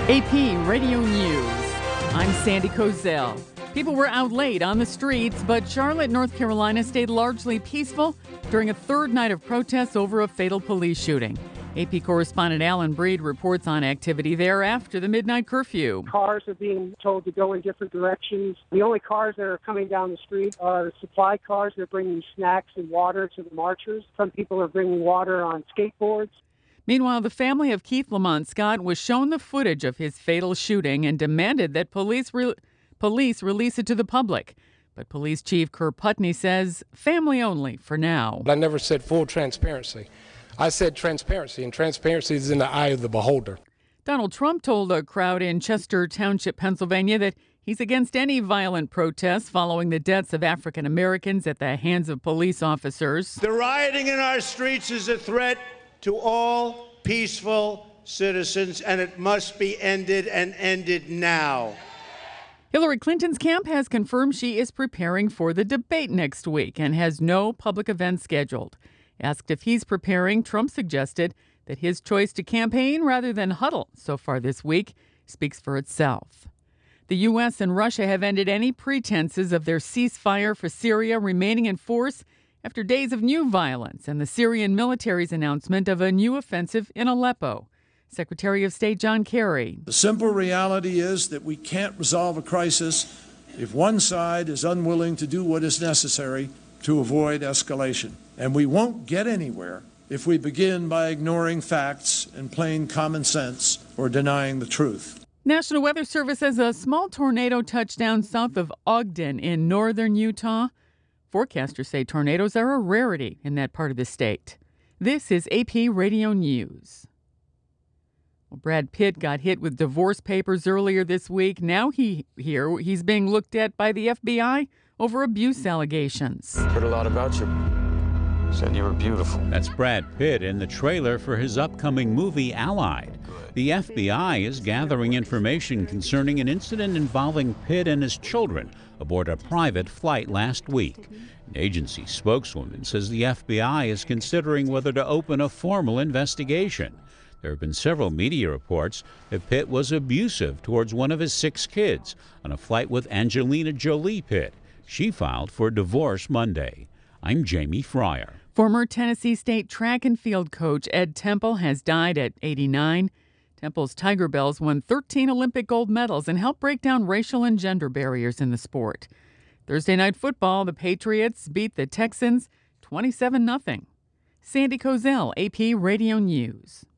AP Radio News. I'm Sandy Kozel. People were out late on the streets, but Charlotte, North Carolina stayed largely peaceful during a third night of protests over a fatal police shooting. AP correspondent Alan Breed reports on activity there after the midnight curfew. Cars are being told to go in different directions. The only cars that are coming down the street are supply cars that are bringing snacks and water to the marchers. Some people are bringing water on skateboards. Meanwhile, the family of Keith Lamont Scott was shown the footage of his fatal shooting and demanded that police release it to the public. But Police Chief Kerr Putney says family only for now. I never said full transparency. I said transparency, and transparency is in the eye of the beholder. Donald Trump told a crowd in Chester Township, Pennsylvania, that he's against any violent protests following the deaths of African Americans at the hands of police officers. The rioting in our streets is a threat to all peaceful citizens, and it must be ended, and ended now. Hillary Clinton's camp has confirmed she is preparing for the debate next week and has no public events scheduled. Asked if he's preparing, Trump suggested that his choice to campaign rather than huddle so far this week speaks for itself. The U.S. and Russia have ended any pretenses of their ceasefire for Syria remaining in force after days of new violence and the Syrian military's announcement of a new offensive in Aleppo. Secretary of State John Kerry. The simple reality is that we can't resolve a crisis if one side is unwilling to do what is necessary to avoid escalation. And we won't get anywhere if we begin by ignoring facts and plain common sense or denying the truth. National Weather Service says a small tornado touched down south of Ogden in northern Utah. Forecasters say tornadoes are a rarity in that part of the state. This is AP Radio News. Well, Brad Pitt got hit with divorce papers earlier this week. Now he's being looked at by the FBI over abuse allegations. Heard a lot about you. Said you were beautiful. That's Brad Pitt in the trailer for his upcoming movie Allied. The FBI is gathering information concerning an incident involving Pitt and his children aboard a private flight last week. An agency spokeswoman says the FBI is considering whether to open a formal investigation. There have been several media reports that Pitt was abusive towards one of his 6 kids on a flight with Angelina Jolie Pitt. She filed for divorce Monday. I'm Jamie Fryer. Former Tennessee State track and field coach Ed Temple has died at 89. Temple's Tiger Bells won 13 Olympic gold medals and helped break down racial and gender barriers in the sport. Thursday night football, the Patriots beat the Texans 27-0. Sandy Kozel, AP Radio News.